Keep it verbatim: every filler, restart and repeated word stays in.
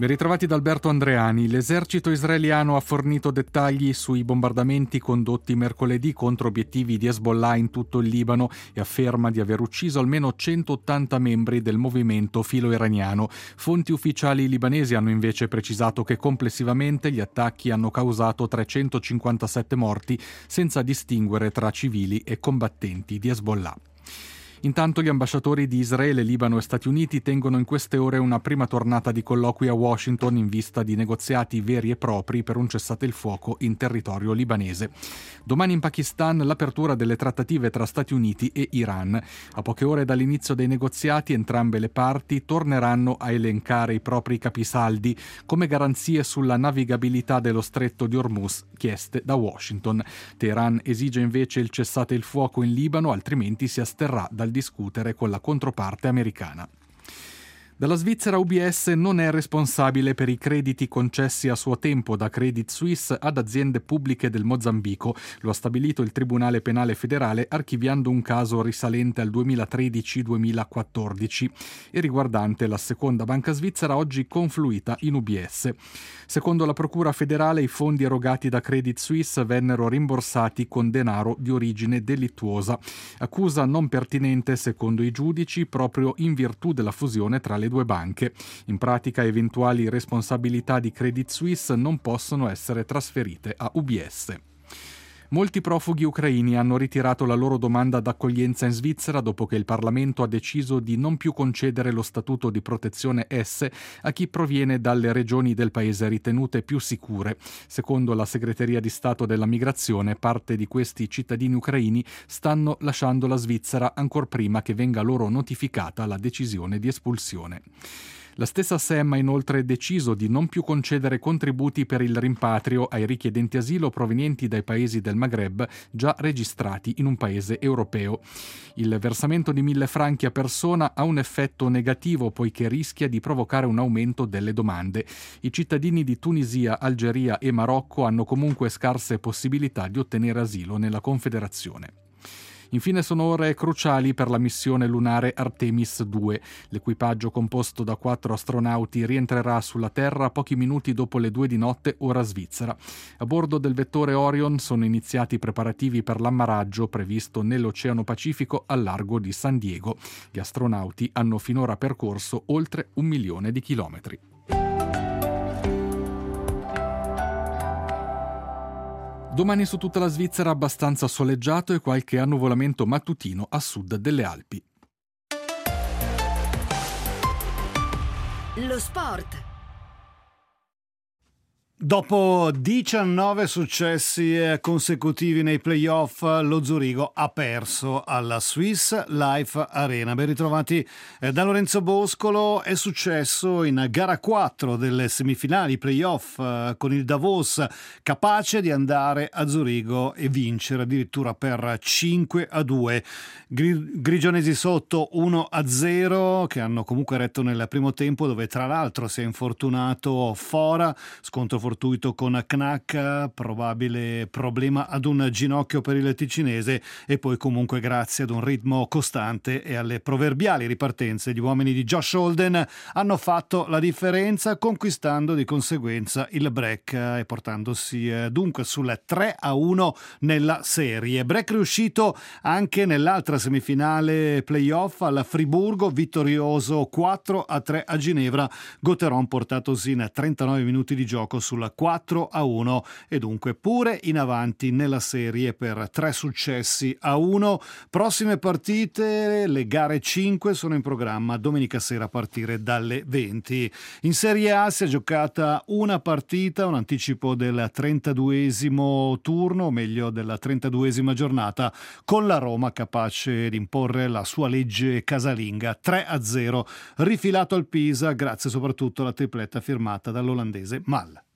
Ben ritrovati da Alberto Andreani. L'esercito israeliano ha fornito dettagli sui bombardamenti condotti mercoledì contro obiettivi di Hezbollah in tutto il Libano e afferma di aver ucciso almeno centottanta membri del movimento filo-iraniano. Fonti ufficiali libanesi hanno invece precisato che complessivamente gli attacchi hanno causato trecentocinquantasette morti, senza distinguere tra civili e combattenti di Hezbollah. Intanto gli ambasciatori di Israele, Libano e Stati Uniti tengono in queste ore una prima tornata di colloqui a Washington in vista di negoziati veri e propri per un cessate il fuoco in territorio libanese. Domani in Pakistan l'apertura delle trattative tra Stati Uniti e Iran. A poche ore dall'inizio dei negoziati entrambe le parti torneranno a elencare i propri capisaldi come garanzie sulla navigabilità dello stretto di Hormuz chieste da Washington. Teheran esige invece il cessate il fuoco in Libano, altrimenti si asterrà dal discutere con la controparte americana. Dalla Svizzera U B S non è responsabile per i crediti concessi a suo tempo da Credit Suisse ad aziende pubbliche del Mozambico. Lo ha stabilito il Tribunale Penale Federale archiviando un caso risalente al duemilatredici duemilaquattordici e riguardante la seconda banca svizzera oggi confluita in U B S. Secondo la Procura federale i fondi erogati da Credit Suisse vennero rimborsati con denaro di origine delittuosa. Accusa non pertinente secondo i giudici proprio in virtù della fusione tra le due banche. In pratica eventuali responsabilità di Credit Suisse non possono essere trasferite a U B S. Molti profughi ucraini hanno ritirato la loro domanda d'accoglienza in Svizzera dopo che il Parlamento ha deciso di non più concedere lo statuto di protezione S a chi proviene dalle regioni del paese ritenute più sicure. Secondo la Segreteria di Stato della Migrazione, parte di questi cittadini ucraini stanno lasciando la Svizzera ancor prima che venga loro notificata la decisione di espulsione. La stessa S E M ha inoltre deciso di non più concedere contributi per il rimpatrio ai richiedenti asilo provenienti dai paesi del Maghreb già registrati in un paese europeo. Il versamento di mille franchi a persona ha un effetto negativo poiché rischia di provocare un aumento delle domande. I cittadini di Tunisia, Algeria e Marocco hanno comunque scarse possibilità di ottenere asilo nella Confederazione. Infine sono ore cruciali per la missione lunare Artemis due. L'equipaggio composto da quattro astronauti rientrerà sulla Terra pochi minuti dopo le due di notte ora svizzera. A bordo del vettore Orion sono iniziati i preparativi per l'ammaraggio previsto nell'Oceano Pacifico al largo di San Diego. Gli astronauti hanno finora percorso oltre un milione di chilometri. Domani su tutta la Svizzera abbastanza soleggiato e qualche annuvolamento mattutino a sud delle Alpi. Lo sport. Dopo diciannove successi consecutivi nei playoff, lo Zurigo ha perso alla Swiss Life Arena. Ben ritrovati da Lorenzo Boscolo. È successo in gara quattro delle semifinali playoff con il Davos capace di andare a Zurigo e vincere addirittura per cinque a due. Grigionesi sotto uno a zero che hanno comunque retto nel primo tempo, dove tra l'altro si è infortunato Fora, scontro fortuito con Knack, probabile problema ad un ginocchio per il ticinese, e poi comunque grazie ad un ritmo costante e alle proverbiali ripartenze gli uomini di Josh Holden hanno fatto la differenza, conquistando di conseguenza il break e portandosi dunque sul tre a uno nella serie. Break riuscito anche nell'altra semifinale playoff al Friburgo, vittorioso quattro a tre a Ginevra, Gauthieron portatosi in trentanove minuti di gioco sul quattro a uno e dunque pure in avanti nella serie per tre successi a uno. Prossime partite, le gare cinque sono in programma domenica sera a partire dalle venti. In Serie A si è giocata una partita, un anticipo del trentaduesimo turno, o meglio della trentaduesima giornata, con la Roma capace di imporre la sua legge casalinga, tre a zero rifilato al Pisa grazie soprattutto alla tripletta firmata dall'olandese Mal.